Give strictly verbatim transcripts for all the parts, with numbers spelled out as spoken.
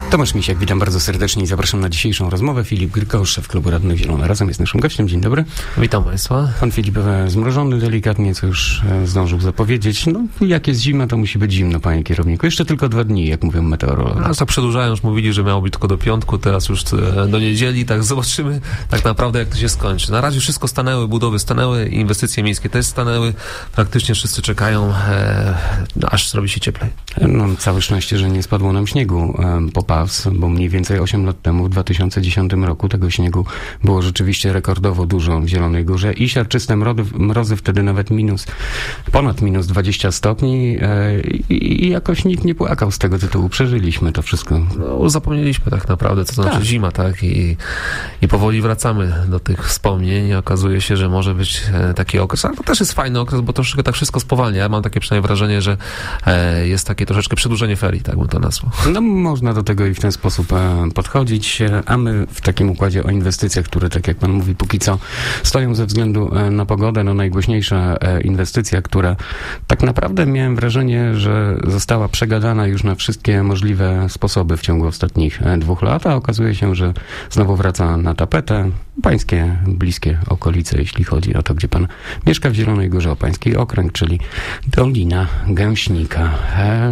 Tomasz Misiak, witam bardzo serdecznie i zapraszam na dzisiejszą rozmowę. Filip Grkosz, szef Klubu Radnych Zielona Razem jest naszym gościem. Dzień dobry. Witam Państwa. Pan Filip zmrożony delikatnie, co już zdążył zapowiedzieć. No, jak jest zima, to musi być zimno, panie kierowniku. Jeszcze tylko dwa dni, jak mówią meteorolodzy. A tak przedłużają, już mówili, że miało być tylko do piątku, teraz już do niedzieli, tak zobaczymy tak naprawdę, jak to się skończy. Na razie wszystko stanęły, budowy stanęły, inwestycje miejskie też stanęły. Praktycznie wszyscy czekają, e, no, aż zrobi się cieplej. No, całe szczęście, że nie spadło nam śniegu e, po pas, bo mniej więcej osiem lat temu, w dwa tysiące dziesiątym roku, tego śniegu było rzeczywiście rekordowo dużo w Zielonej Górze i siarczyste mrozy, mrozy wtedy nawet minus, ponad minus dwadzieścia stopni e, i, i jakoś nikt nie płakał z tego tytułu. Przeżyliśmy to wszystko. No, zapomnieliśmy tak naprawdę, co to tak. znaczy zima, tak? I, I powoli wracamy do tych wspomnień i okazuje się, że może być e, taki okres, ale to też jest fajny okres, bo troszeczkę tak wszystko spowalnia. Ja mam takie przynajmniej wrażenie, że e, jest takie troszeczkę przedłużenie ferii, tak bym to nazwał. No, można do tego i w ten sposób e, podchodzić, a my w takim układzie o inwestycjach, które, tak jak pan mówi, póki co stoją ze względu e, na pogodę, no najgłośniejsza e, inwestycja, która tak naprawdę miałem wrażenie, że została przegadana już na wszystkie możliwe sposoby w ciągu ostatnich e, dwóch lat, a okazuje się, że znowu wraca na tapetę pańskie bliskie okolice, jeśli chodzi o to, gdzie pan mieszka w Zielonej Górze, o pański okręg, czyli Dolina Gęśnika. E,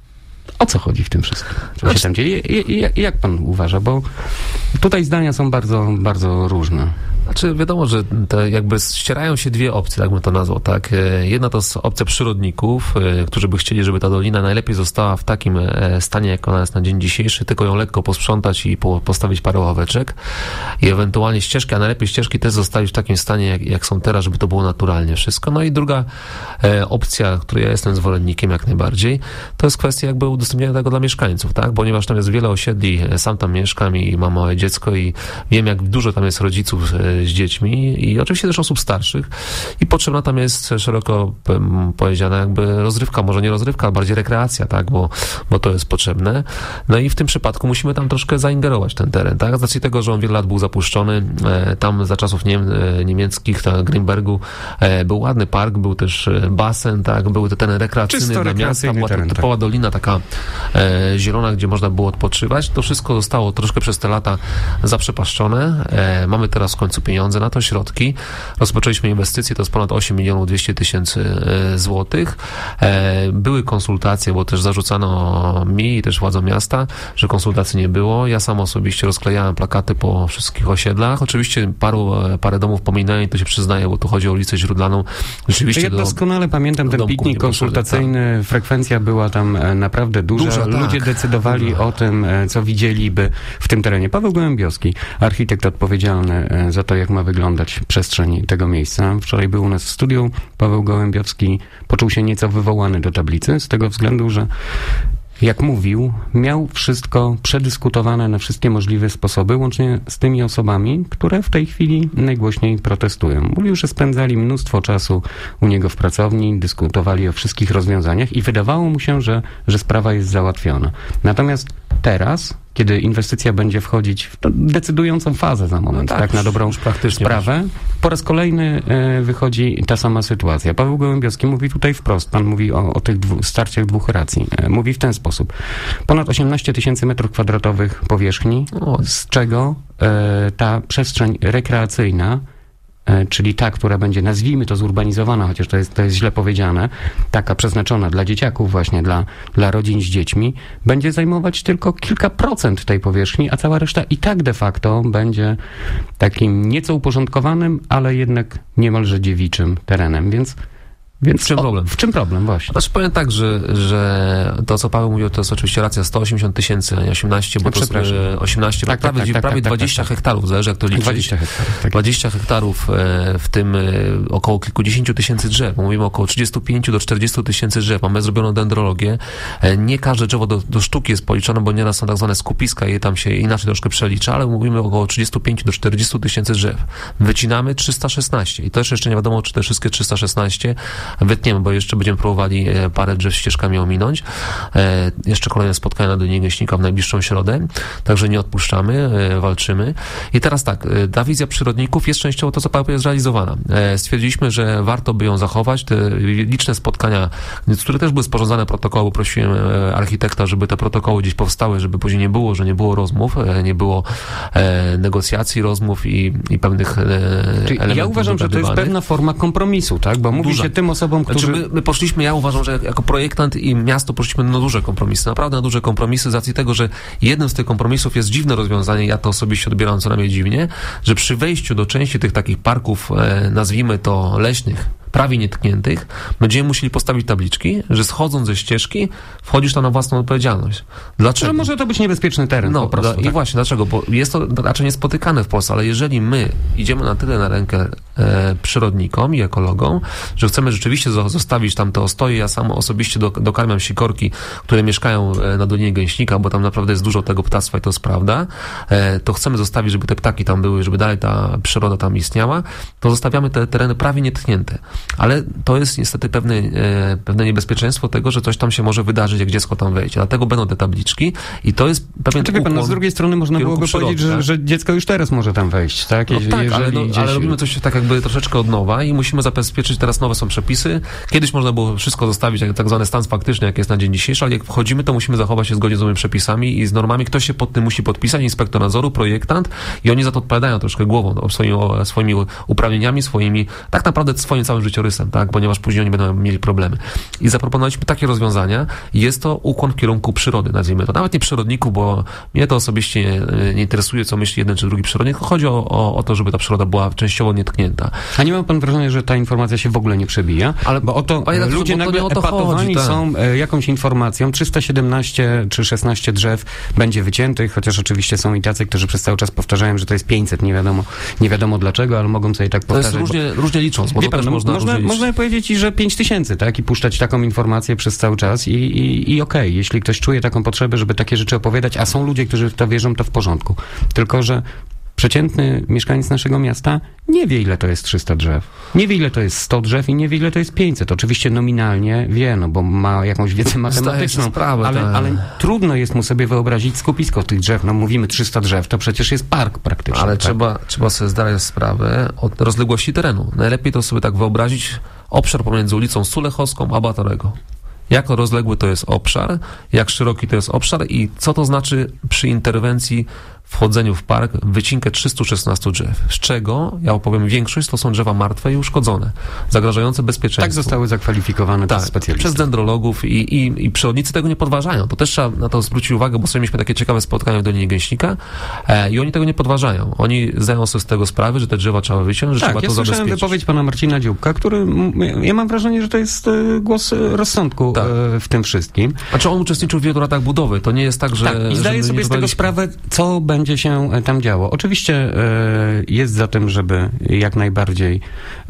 O co chodzi w tym wszystkim? Co się tam dzieje? I, i, jak pan uważa? Bo tutaj zdania są bardzo, bardzo różne. Znaczy wiadomo, że te jakby ścierają się dwie opcje, tak bym to nazwał, tak. Jedna to jest opcja przyrodników, którzy by chcieli, żeby ta dolina najlepiej została w takim stanie, jak ona jest na dzień dzisiejszy, tylko ją lekko posprzątać i po, postawić parę ławeczek i ewentualnie ścieżki, a najlepiej ścieżki też zostawić w takim stanie, jak, jak są teraz, żeby to było naturalnie wszystko. No i druga e, opcja, której ja jestem zwolennikiem jak najbardziej, to jest kwestia jakby udostępnienia tego dla mieszkańców, tak, ponieważ tam jest wiele osiedli, sam tam mieszkam i mam małe dziecko i wiem, jak dużo tam jest rodziców z dziećmi i oczywiście też osób starszych i potrzebna tam jest szeroko powiedziana jakby rozrywka, może nie rozrywka, ale bardziej rekreacja, tak, bo, bo to jest potrzebne. No i w tym przypadku musimy tam troszkę zaingerować ten teren, tak, z racji tego, że on wiele lat był zapuszczony, tam za czasów niem, niemieckich, tak, Grünbergu był ładny park, był też basen, tak, był to teren rekreacyjny dla miasta, była teren, typowa tak. dolina taka e, zielona, gdzie można było odpoczywać. To wszystko zostało troszkę przez te lata zaprzepaszczone. E, mamy teraz w końcu pieniądze na to, środki. Rozpoczęliśmy inwestycje, to jest ponad osiem milionów dwieście tysięcy złotych. E, były konsultacje, bo też zarzucano mi i też władzom miasta, że konsultacji nie było. Ja sam osobiście rozklejałem plakaty po wszystkich osiedlach. Oczywiście paru, parę domów pominęli, to się przyznaję, bo tu chodzi o ulicę Źródlaną. Rzeczywiście ja do, doskonale pamiętam ten piknik konsultacyjny. Tak. Frekwencja była tam naprawdę duża. duża Ludzie tak. decydowali duża. o tym, co widzieliby w tym terenie. Paweł Gołębiowski, architekt odpowiedzialny za to, jak ma wyglądać przestrzeń tego miejsca. Wczoraj był u nas w studiu. Paweł Gołębiowski poczuł się nieco wywołany do tablicy z tego względu, że jak mówił, miał wszystko przedyskutowane na wszystkie możliwe sposoby, łącznie z tymi osobami, które w tej chwili najgłośniej protestują. Mówił, że spędzali mnóstwo czasu u niego w pracowni, dyskutowali o wszystkich rozwiązaniach i wydawało mu się, że, że sprawa jest załatwiona. Natomiast teraz, kiedy inwestycja będzie wchodzić w decydującą fazę za moment, no tak, tak na dobrą sprawę, po raz kolejny e, wychodzi ta sama sytuacja. Paweł Gołębiowski mówi tutaj wprost, pan mówi o, o tych dwu, starciach dwóch racji. E, mówi w ten sposób. Ponad osiemnaście tysięcy metrów kwadratowych powierzchni, o. z czego e, ta przestrzeń rekreacyjna, czyli ta, która będzie, nazwijmy to, zurbanizowana, chociaż to jest, to jest źle powiedziane, taka przeznaczona dla dzieciaków, właśnie dla, dla rodzin z dziećmi, będzie zajmować tylko kilka procent tej powierzchni, a cała reszta i tak de facto będzie takim nieco uporządkowanym, ale jednak niemalże dziewiczym terenem, więc Więc w czym o, problem? W czym problem, właśnie? Znaczy powiem tak, że, że to, co Paweł mówił, to jest oczywiście racja, sto osiemdziesiąt tysięcy, a nie osiemnaście, bo no, to jest osiemnaście, tak, prawie, tak, tak, prawie tak, dwadzieścia tak, tak, hektarów, zależy jak to liczyć. dwadzieścia hektarów. Tak. dwadzieścia hektarów, w tym około kilkudziesięciu tysięcy drzew. Mówimy około trzydziestu pięciu do czterdziestu tysięcy drzew. Mamy zrobioną dendrologię. Nie każde drzewo do, do sztuki jest policzone, bo nieraz są tak zwane skupiska i tam się inaczej troszkę przelicza, ale mówimy około trzydziestu pięciu do czterdziestu tysięcy drzew. Wycinamy trzysta szesnaście i też jeszcze nie wiadomo, czy te wszystkie trzysta szesnaście wytniemy, bo jeszcze będziemy próbowali parę drzew ścieżkami ominąć. Jeszcze kolejne spotkania na Dolinie Gęśnika w najbliższą środę, także nie odpuszczamy, walczymy. I teraz tak, ta wizja przyrodników jest częściowo to, co Paweł jest realizowana. Stwierdziliśmy, że warto by ją zachować. Te liczne spotkania, z których też były sporządzane protokoły, prosiłem architekta, żeby te protokoły gdzieś powstały, żeby później nie było, że nie było rozmów, nie było negocjacji, rozmów i, i pewnych elementów. Ja uważam, że to jest pewna forma kompromisu, tak? Bo mówi Duża. się tym osobom, którzy... Znaczy my, my poszliśmy, ja uważam, że jako projektant i miasto poszliśmy na duże kompromisy, naprawdę na duże kompromisy z racji tego, że jednym z tych kompromisów jest dziwne rozwiązanie, ja to osobiście odbieram co najmniej dziwnie, że przy wejściu do części tych takich parków, e, nazwijmy to leśnych, prawie nietkniętych, będziemy musieli postawić tabliczki, że schodząc ze ścieżki wchodzisz tam na własną odpowiedzialność. Dlaczego? Ale może to być niebezpieczny teren no, po prostu. I tak. właśnie, dlaczego? Bo jest to raczej niespotykane w Polsce, ale jeżeli my idziemy na tyle na rękę e, przyrodnikom i ekologom, że chcemy rzeczywiście zostawić tam te ostoje, ja sam osobiście do, dokarmiam sikorki, które mieszkają na Dolinie Gęśnika, bo tam naprawdę jest dużo tego ptactwa i to jest prawda, e, to chcemy zostawić, żeby te ptaki tam były, żeby dalej ta przyroda tam istniała, to zostawiamy te tereny prawie nietknięte. Ale to jest niestety pewne, e, pewne niebezpieczeństwo tego, że coś tam się może wydarzyć, jak dziecko tam wejdzie. Dlatego będą te tabliczki i to jest pewien Czekaj, pan, no z drugiej strony można byłoby przyrody, powiedzieć, że, tak? że dziecko już teraz może tam wejść, tak? Je, no tak, ale, no, ale robimy coś tak jakby troszeczkę od nowa i musimy zabezpieczyć, teraz nowe są przepisy. Kiedyś można było wszystko zostawić, jak tak zwany stan faktyczny, jak jest na dzień dzisiejszy, ale jak wchodzimy, to musimy zachować się zgodnie z nowymi przepisami i z normami. Ktoś się pod tym musi podpisać, inspektor nadzoru, projektant i oni za to odpowiadają troszkę głową, no, swoimi, swoimi uprawnieniami, swoimi, tak naprawdę swoim całym życiorysem, tak? Ponieważ później oni będą mieli problemy. I zaproponowaliśmy takie rozwiązania. Jest to ukłon w kierunku przyrody, nazwijmy to. Nawet nie przyrodników, bo mnie to osobiście nie, nie interesuje, co myśli jeden czy drugi przyrodnik. Chodzi o, o, o to, żeby ta przyroda była częściowo nietknięta. A nie ma pan wrażenia, że ta informacja się w ogóle nie przebija? Ale bo oto Panie ludzie bo nagle epatowani chodzi, tak. są e, jakąś informacją, trzysta siedemnaście czy szesnaście drzew będzie wyciętych, chociaż oczywiście są i tacy, którzy przez cały czas powtarzają, że to jest pięćset, nie wiadomo, nie wiadomo dlaczego, ale mogą sobie tak powtarzać. To jest różnie, bo... różnie licząc, bo Wie to pan, też no, można, można, można powiedzieć, że pięć tysięcy, tak? I puszczać taką informację przez cały czas i, i, i okej, okay, jeśli ktoś czuje taką potrzebę, żeby takie rzeczy opowiadać, a są ludzie, którzy w to wierzą, to w porządku. Tylko że przeciętny mieszkaniec naszego miasta nie wie, ile to jest trzysta drzew. Nie wie, ile to jest sto drzew i nie wie, ile to jest pięćset. Oczywiście nominalnie wie, no bo ma jakąś wiedzę matematyczną, sprawę, ale, tak. ale trudno jest mu sobie wyobrazić skupisko tych drzew. No mówimy trzysta drzew, to przecież jest park praktycznie. Ale tak? trzeba, trzeba sobie zdać sprawę od rozległości terenu. Najlepiej to sobie tak wyobrazić obszar pomiędzy ulicą Sulechowską a Batorego. Jak rozległy to jest obszar, jak szeroki to jest obszar i co to znaczy przy interwencji wchodzeniu w park wycinkę trzystu szesnastu drzew, z czego, ja opowiem, większość to są drzewa martwe i uszkodzone, zagrażające bezpieczeństwu. Tak zostały zakwalifikowane tak, przez specjalistów. Przez dendrologów i, i, i przyrodnicy tego nie podważają. To też trzeba na to zwrócić uwagę, bo sobie mieliśmy takie ciekawe spotkania w Dolinie Gęśnika e, i oni tego nie podważają. Oni zdają sobie z tego sprawę, że te drzewa trzeba wyciąć, że tak, trzeba ja to zabezpieczyć. Tak, ja słyszałem wypowiedź pana Marcina Dzióbka, który, ja mam wrażenie, że to jest głos rozsądku tak. w tym wszystkim. Znaczy on uczestniczył w wielu latach budowy. To nie jest tak, że... Tak, i zdaje sobie z tego sprawę, co będzie się tam działo. Oczywiście e, jest za tym, żeby jak najbardziej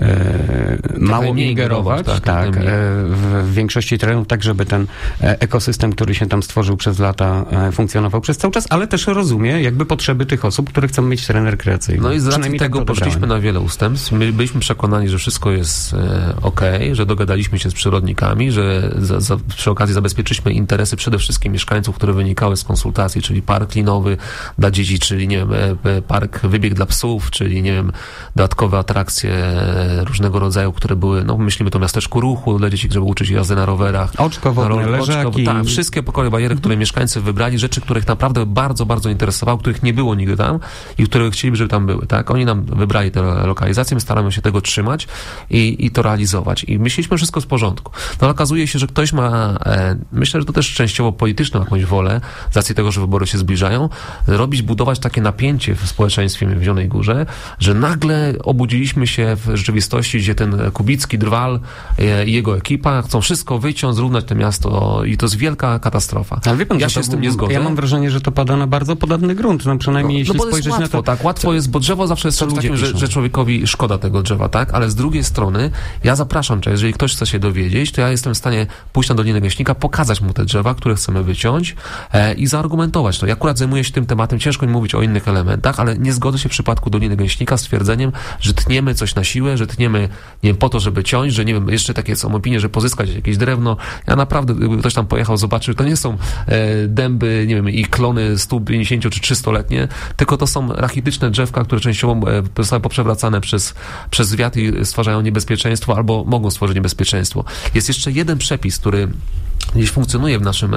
e, mało ingerować tak, tak, e, w, w większości terenów, tak żeby ten e, ekosystem, który się tam stworzył przez lata, e, funkcjonował przez cały czas, ale też rozumie jakby potrzeby tych osób, które chcą mieć teren rekreacyjny. No i z racji tego tak poszliśmy na wiele ustępstw. My byliśmy przekonani, że wszystko jest e, okej, okay, że dogadaliśmy się z przyrodnikami, że za, za, przy okazji zabezpieczyliśmy interesy przede wszystkim mieszkańców, które wynikały z konsultacji, czyli park linowy dla dzieci, czyli nie wiem, park wybieg dla psów, czyli nie wiem, dodatkowe atrakcje różnego rodzaju, które były, no myślimy to miasteczku ruchu dla dzieci, żeby uczyć jazdy na rowerach. Oczko wodne, na leżaki. Oczko, tak, wszystkie pokoje bariery, które mieszkańcy wybrali, rzeczy, których naprawdę bardzo, bardzo interesowało, których nie było nigdy tam i które chcieliby, żeby tam były, tak? Oni nam wybrali te lokalizacje, my staramy się tego trzymać i, i to realizować. I myśleliśmy, że wszystko jest w porządku. No ale okazuje się, że ktoś ma, e, myślę, że to też częściowo polityczną jakąś wolę, z racji tego, że wybory się zbliżają, robić, budować takie napięcie w społeczeństwie w Zielonej Górze, że nagle obudziliśmy się w rzeczywistości, gdzie ten Kubicki, Drwal e, i jego ekipa chcą wszystko wyciąć, zrównać to miasto i to jest wielka katastrofa. Ale wie pan, ja że się to, z tym nie zgodzę. Ja mam wrażenie, że to pada na bardzo podatny grunt, no przynajmniej no, jeśli no spojrzeć łatwo, na to. Tak, łatwo jest, bo drzewo zawsze jest czymś takim, że, że człowiekowi szkoda tego drzewa, tak? Ale z drugiej strony ja zapraszam, że jeżeli ktoś chce się dowiedzieć, to ja jestem w stanie pójść na Dolinę Gęśnika, pokazać mu te drzewa, które chcemy wyciąć e, i zaargumentować to. Ja akurat zajmuję się tym tematem, ciężko mi mówić o innych elementach, ale nie zgodzę się w przypadku Doliny Gęśnika z twierdzeniem, że tniemy coś na siłę, że tniemy, nie wiem, po to, żeby ciąć, że nie wiem, jeszcze takie są opinie, że pozyskać jakieś drewno. Ja naprawdę, gdyby ktoś tam pojechał, zobaczył, to nie są e, dęby, nie wiem, i klony sto pięćdziesięcio czy trzystuletnie, tylko to są rachityczne drzewka, które częściowo e, zostały poprzewracane przez, przez wiatr i stwarzają niebezpieczeństwo albo mogą stworzyć niebezpieczeństwo. Jest jeszcze jeden przepis, który gdzieś funkcjonuje w naszym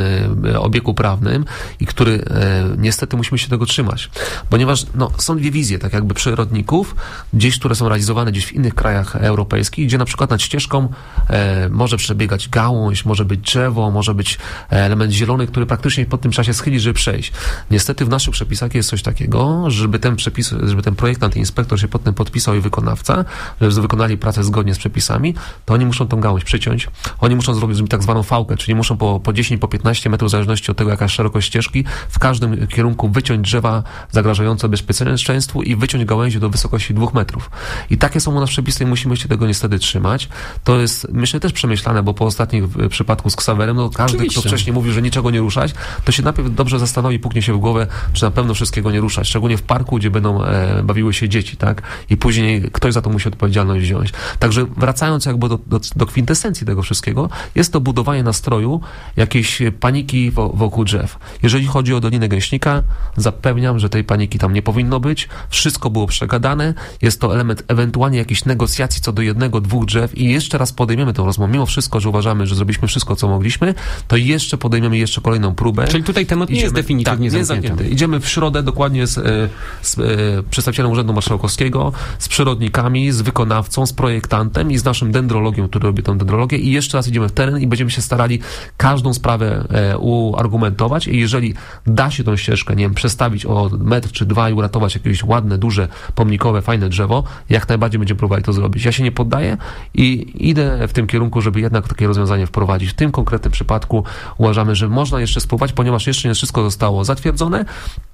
e, obiegu prawnym i który e, niestety musimy się tego trzymać, ponieważ no, są dwie wizje, tak jakby przyrodników, gdzieś, które są realizowane gdzieś w innych krajach europejskich, gdzie na przykład nad ścieżką e, może przebiegać gałąź, może być drzewo, może być element zielony, który praktycznie po tym czasie schyli, żeby przejść. Niestety w naszych przepisach jest coś takiego, żeby ten przepis, żeby ten projektant i inspektor się pod tym podpisał i wykonawca, żeby wykonali pracę zgodnie z przepisami, to oni muszą tą gałąź przyciąć, oni muszą zrobić tak zwaną fałkę, czyli muszą po, po dziesięć, po piętnaście metrów, w zależności od tego, jaka jest szerokość ścieżki, w każdym kierunku wyciąć drzewa zagrażające bezpieczeństwu i wyciąć gałęzie do wysokości dwóch metrów. I takie są u nas przepisy i musimy się tego niestety trzymać. To jest, myślę, też przemyślane, bo po ostatnich w przypadku z ksawerem, no każdy, Oczywiście. Kto wcześniej mówił, że niczego nie ruszać, to się najpierw dobrze zastanowi, puknie się w głowę, czy na pewno wszystkiego nie ruszać. Szczególnie w parku, gdzie będą e, bawiły się dzieci, tak? I później ktoś za to musi odpowiedzialność wziąć. Także wracając jakby do, do, do kwintesencji tego wszystkiego, jest to budowanie nastroju jakiejś paniki wokół drzew. Jeżeli chodzi o Dolinę Gęśnika, zapewniam, że tej paniki tam nie powinno być. Wszystko było przegadane. Jest to element ewentualnie jakichś negocjacji co do jednego, dwóch drzew i jeszcze raz podejmiemy tę rozmowę. Mimo wszystko, że uważamy, że zrobiliśmy wszystko, co mogliśmy, to jeszcze podejmiemy jeszcze kolejną próbę. Czyli tutaj temat nie Idziemy, jest definitywnie tak, zamknięty. zamknięty. Idziemy w środę dokładnie z, z e, przedstawicielem Urzędu Marszałkowskiego, z przyrodnikami, z wykonawcą, z projektantem i z naszym dendrologiem, który robi tę dendrologię i jeszcze raz idziemy w teren i będziemy się starali każdą sprawę e, uargumentować i jeżeli da się tą ścieżkę, nie wiem, przestawić o metr czy dwa i uratować jakieś ładne, duże, pomnikowe, fajne drzewo, jak najbardziej będziemy próbowali to zrobić. Ja się nie poddaję i idę w tym kierunku, żeby jednak takie rozwiązanie wprowadzić. W tym konkretnym przypadku uważamy, że można jeszcze spróbować, ponieważ jeszcze nie wszystko zostało zatwierdzone.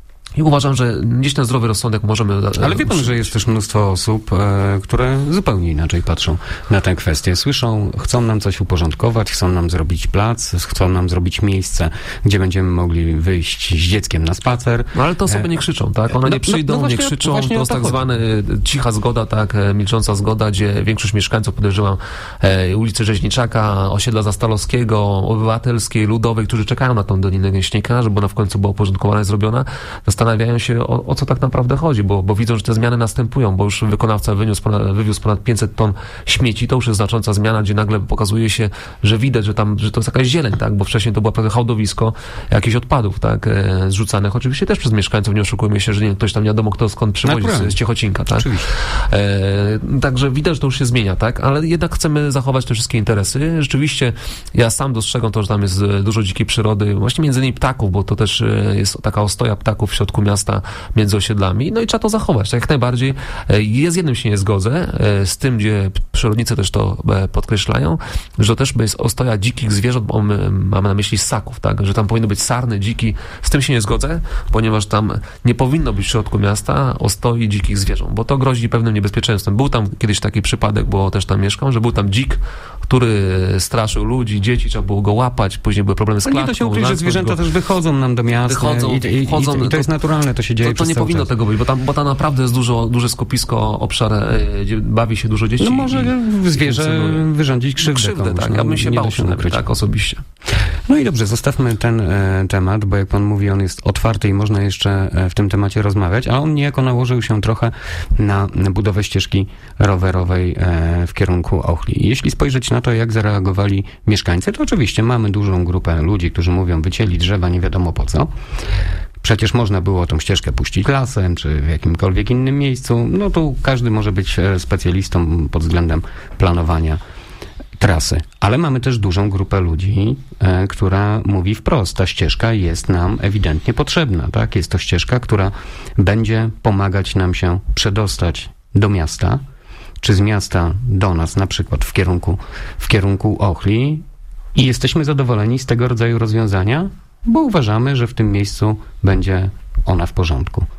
I uważam, że gdzieś ten zdrowy rozsądek możemy... Ale wie pan, że jest też mnóstwo osób, e, które zupełnie inaczej patrzą na tę kwestię. Słyszą, chcą nam coś uporządkować, chcą nam zrobić plac, chcą nam zrobić miejsce, gdzie będziemy mogli wyjść z dzieckiem na spacer. No ale te osoby nie krzyczą, tak? One no, nie przyjdą, no, no właśnie, nie krzyczą. To jest tak zwany cicha zgoda, tak? Milcząca zgoda, gdzie większość mieszkańców, podejrzewam, e, ulicy Rzeźniczaka, osiedla Zastalowskiego, Obywatelskiej, Ludowej, którzy czekają na tą Dolinę Gęśnika, żeby ona w końcu była uporządkowana i zrobiona, zastanawiają się, o, o co tak naprawdę chodzi, bo, bo widzą, że te zmiany następują, bo już wykonawca wyniósł ponad, wywiózł ponad pięćset ton śmieci, to już jest znacząca zmiana, gdzie nagle pokazuje się, że widać, że tam, że to jest jakaś zieleń, tak, bo wcześniej to było prawie hałdowisko jakichś odpadów, tak, e, zrzucanych, oczywiście też przez mieszkańców, nie oszukujmy się, że nie, ktoś tam nie wiadomo kto skąd przywozi z, z Ciechocinka, tak. E, także widać, że to już się zmienia, tak, ale jednak chcemy zachować te wszystkie interesy. Rzeczywiście ja sam dostrzegam to, że tam jest dużo dzikiej przyrody, właśnie między innymi ptaków, bo to też jest taka ostoja ptaków w środku miasta między osiedlami, no i trzeba to zachować, tak jak najbardziej. Ja z jednym się nie zgodzę, z tym, gdzie przyrodnicy też to podkreślają, że to też jest ostoja dzikich zwierząt, bo mamy na myśli ssaków, tak, że tam powinny być sarny, dziki, z tym się nie zgodzę, ponieważ tam nie powinno być w środku miasta ostoi dzikich zwierząt, bo to grozi pewnym niebezpieczeństwem. Był tam kiedyś taki przypadek, bo też tam mieszkam, że był tam dzik, który straszył ludzi, dzieci, trzeba było go łapać, później były problemy z klatką. Nie to się ukryć, że zwierzęta go... też wychodzą nam do miasta wychodzą, i, i, wchodzą, i, i to jest naturalne, to się dzieje To, to nie powinno czas. tego być, bo tam, bo tam naprawdę jest dużo, duże skupisko, obszar, gdzie bawi się dużo dzieci. No może i, zwierzę i wyrządzić krzywdę. Krzywdę, komuś, tak. No, ja bym się bał przynajmniej, tak, osobiście. No i dobrze, zostawmy ten e, temat, bo jak pan mówi, on jest otwarty i można jeszcze e, w tym temacie rozmawiać, a on niejako nałożył się trochę na, na budowę ścieżki rowerowej e, w kierunku Ochli. Jeśli spojrzeć na to, jak zareagowali mieszkańcy, to oczywiście mamy dużą grupę ludzi, którzy mówią, wycięli drzewa nie wiadomo po co. Przecież można było tą ścieżkę puścić lasem, czy w jakimkolwiek innym miejscu. No tu każdy może być specjalistą pod względem planowania trasy. Ale mamy też dużą grupę ludzi, e, która mówi wprost, ta ścieżka jest nam ewidentnie potrzebna, tak? Jest to ścieżka, która będzie pomagać nam się przedostać do miasta, czy z miasta do nas, na przykład w kierunku, w kierunku Ochli, i jesteśmy zadowoleni z tego rodzaju rozwiązania, bo uważamy, że w tym miejscu będzie ona w porządku.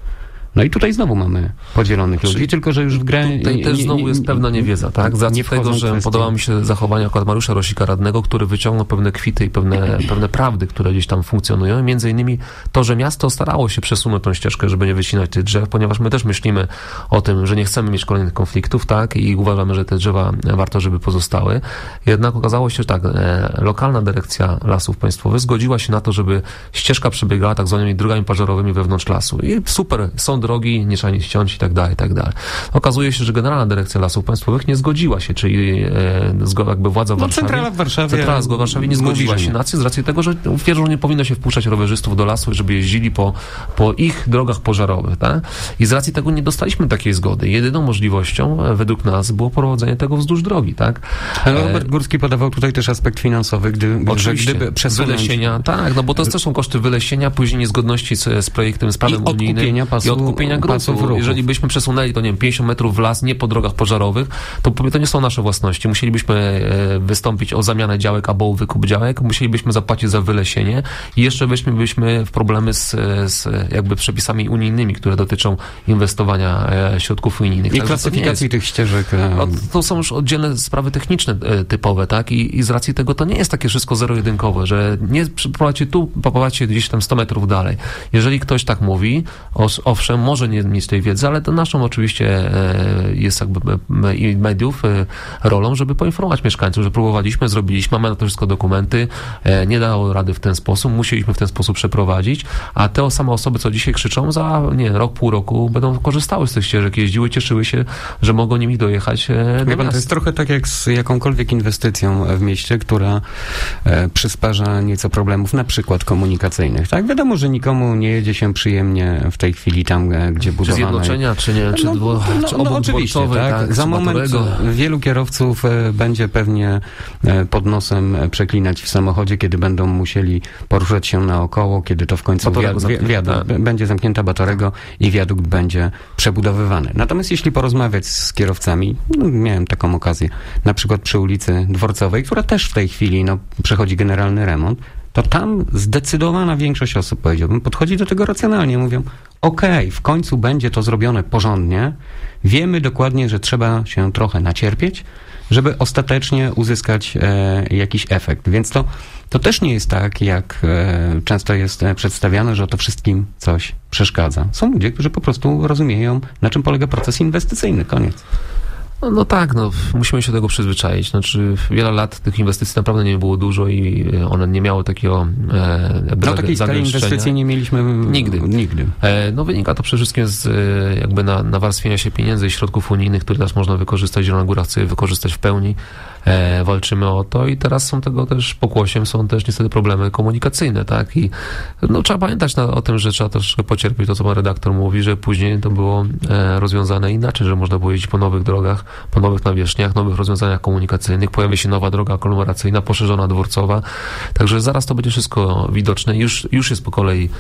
No i tutaj znowu mamy podzielonych ludzi, Czyli tylko że już w grę... Tutaj nie, też nie, znowu nie, jest pewna niewiedza, tak? Z racji tego, że kwestie. podoba mi się zachowanie akurat Mariusza Rosika radnego, który wyciągnął pewne kwity i pewne, pewne prawdy, które gdzieś tam funkcjonują. Między innymi to, że miasto starało się przesunąć tą ścieżkę, żeby nie wycinać tych drzew, ponieważ my też myślimy o tym, że nie chcemy mieć kolejnych konfliktów, tak? I uważamy, że te drzewa warto, żeby pozostały. Jednak okazało się, że tak, e, lokalna dyrekcja Lasów Państwowych zgodziła się na to, żeby ścieżka przebiegała tak zwanymi drogami pażerowymi wewnątrz lasu. I super, są drogi, nie trzeba nic ściąć i tak dalej, i tak dalej. Okazuje się, że Generalna Dyrekcja Lasów Państwowych nie zgodziła się, czyli e, jakby władza w no, Warszawie... centrala w Warszawie... Centrala w Warszawie nie zgodziła się na to, z racji tego, że twierdzą, że nie powinno się wpuszczać rowerzystów do lasu, żeby jeździli po, po ich drogach pożarowych, tak? I z racji tego nie dostaliśmy takiej zgody. Jedyną możliwością według nas było prowadzenie tego wzdłuż drogi, tak? Ale Robert Górski podawał tutaj też aspekt finansowy, gdy, że gdyby przesunąć... Wylesienia, tak, no bo to też są koszty wylesienia, później niezgodności z, z projektem, z prawem unijnym pasu, i odkupienia gruntów. Jeżeli byśmy przesunęli to, nie wiem, pięćdziesiąt metrów w las, nie po drogach pożarowych, to to nie są nasze własności. Musielibyśmy wystąpić o zamianę działek albo o wykup działek, musielibyśmy zapłacić za wylesienie i jeszcze byśmy, byśmy w problemy z, z jakby przepisami unijnymi, które dotyczą inwestowania środków unijnych. I klasyfikacji jest, tych ścieżek. To, to są już oddzielne sprawy techniczne typowe, tak? I, I z racji tego to nie jest takie wszystko zero-jedynkowe, że nie prowadźcie tu, poprowadźcie gdzieś tam sto metrów dalej. Jeżeli ktoś tak mówi, owszem, może nie mieć tej wiedzy, ale to naszą oczywiście jest jakby i mediów rolą, żeby poinformować mieszkańców, że próbowaliśmy, zrobiliśmy, mamy na to wszystko dokumenty, nie dało rady w ten sposób, musieliśmy w ten sposób przeprowadzić, a te same osoby, co dzisiaj krzyczą, za nie rok, pół roku będą korzystały z tych ścieżek, jeździły, cieszyły się, że mogą nimi dojechać do pan, to jest trochę tak jak z jakąkolwiek inwestycją w mieście, która e, przysparza nieco problemów, na przykład komunikacyjnych, tak? Wiadomo, że nikomu nie jedzie się przyjemnie w tej chwili tam, gdzie budowane... Czy zjednoczenia, czy nie, czy, no, dwu, no, czy no, no oczywiście, tak? tak Za moment Batorego. Wielu kierowców e, będzie pewnie e, pod nosem przeklinać w samochodzie, kiedy będą musieli poruszać się naokoło, kiedy to w końcu wiad, wi, wiadukt tak. będzie zamknięta Batorego i wiadukt będzie przebudowywany. Natomiast jeśli porozmawiać z kierowcami, no, miałem taką okazję, na przykład przy ulicy Dworcowej, która też w tej chwili no, przechodzi generalny remont, to tam zdecydowana większość osób, powiedziałbym, podchodzi do tego racjonalnie. Mówią, okej, okay, w końcu będzie to zrobione porządnie, wiemy dokładnie, że trzeba się trochę nacierpieć, żeby ostatecznie uzyskać e, jakiś efekt. Więc to, to też nie jest tak, jak e, często jest e, przedstawiane, że to wszystkim coś przeszkadza. Są ludzie, którzy po prostu rozumieją, na czym polega proces inwestycyjny. Koniec. No, no tak, no musimy się do tego przyzwyczaić. Znaczy wiele lat tych inwestycji naprawdę nie było dużo i one nie miały takiego e, jakby no takiej skali inwestycji nie mieliśmy nigdy. nigdy. E, no wynika to przede wszystkim z e, jakby na, nawarstwienia się pieniędzy i środków unijnych, które teraz można wykorzystać. Zielona Góra chce je wykorzystać w pełni. E, walczymy o to i teraz są tego też pokłosiem, są też niestety problemy komunikacyjne, tak? I no trzeba pamiętać na, o tym, że trzeba też pocierpieć to, co pan redaktor mówi, że później to było e, rozwiązane inaczej, że można było jeździć po nowych drogach, po nowych nawierzchniach, nowych rozwiązaniach komunikacyjnych, pojawi się nowa droga aglomeracyjna, poszerzona dworcowa, także zaraz to będzie wszystko widoczne, już, już jest po kolei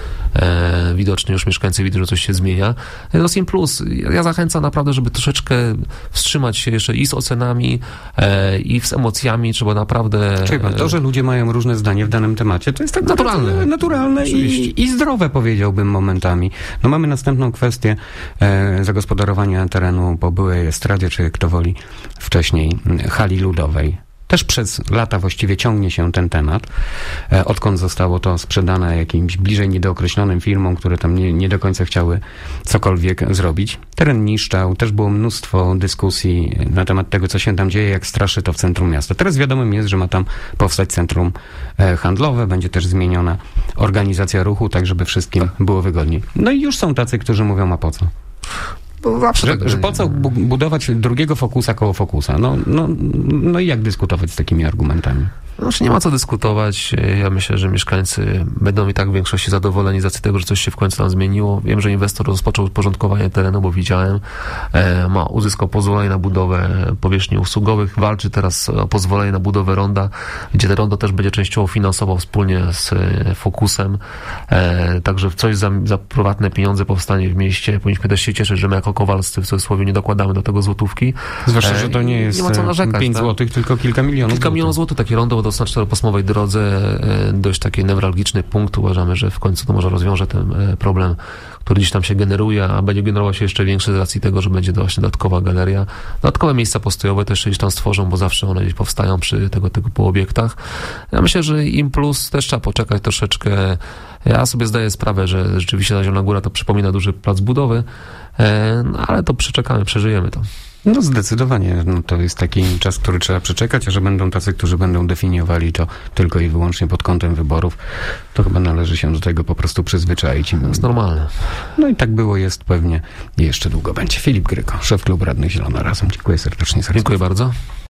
e, widoczne, już mieszkańcy widzą, że coś się zmienia. Rosim Plus, ja zachęcam naprawdę, żeby troszeczkę wstrzymać się jeszcze i z ocenami, e, i z emocjami, trzeba naprawdę... Czyli pan, to, że ludzie mają różne zdanie w danym temacie, to jest tak naturalne, naturalne i, i zdrowe, powiedziałbym momentami. No mamy następną kwestię e, zagospodarowania terenu po byłej estradzie, czy kto woli wcześniej hali ludowej. Też przez lata właściwie ciągnie się ten temat, e, odkąd zostało to sprzedane jakimś bliżej niedookreślonym firmom, które tam nie, nie do końca chciały cokolwiek zrobić. Teren niszczał, też było mnóstwo dyskusji na temat tego, co się tam dzieje, jak straszy to w centrum miasta. Teraz wiadomym jest, że ma tam powstać centrum e, handlowe, będzie też zmieniona organizacja ruchu, tak żeby wszystkim było wygodniej. No i już są tacy, którzy mówią, a po co? Zawsze że, tak, że po co bu- budować drugiego fokusa koło fokusa? No, no, no i jak dyskutować z takimi argumentami? Znaczy nie ma co dyskutować. Ja myślę, że mieszkańcy będą i tak w większości zadowoleni z racji tego, że coś się w końcu tam zmieniło. Wiem, że inwestor rozpoczął uporządkowanie terenu, bo widziałem, e, ma, uzyskał pozwolenie na budowę powierzchni usługowych, walczy teraz o pozwolenie na budowę ronda, gdzie te rondo też będzie częściowo finansował wspólnie z e, Fokusem. E, także coś za, za prywatne pieniądze powstanie w mieście. Powinniśmy też się cieszyć, że my jako jako kowalscy w cudzysłowie nie dokładamy do tego złotówki. Zwłaszcza, że to nie jest nie ma co narzekać, pięć tak? złotych, tylko kilka milionów Kilka milionów złotych, takie rondo na czteropasmowej drodze, dość taki newralgiczny punkt. Uważamy, że w końcu to może rozwiąże ten problem, który gdzieś tam się generuje, a będzie generował się jeszcze większy z racji tego, że będzie to właśnie dodatkowa galeria. Dodatkowe miejsca postojowe też gdzieś tam stworzą, bo zawsze one gdzieś powstają przy tego typu obiektach. Ja myślę, że im plus też trzeba poczekać troszeczkę. Ja sobie zdaję sprawę, że rzeczywiście ta Zielona Góra to przypomina duży plac budowy, no, ale to przeczekamy, przeżyjemy to. No zdecydowanie, no, to jest taki czas, który trzeba przeczekać, a że będą tacy, którzy będą definiowali to tylko i wyłącznie pod kątem wyborów, to chyba należy się do tego po prostu przyzwyczaić. To jest normalne. No i tak było, jest pewnie i jeszcze długo będzie. Filip Gryko, szef klubu radnych Zielona Razem. Dziękuję serdecznie za rozmowę. Dziękuję bardzo.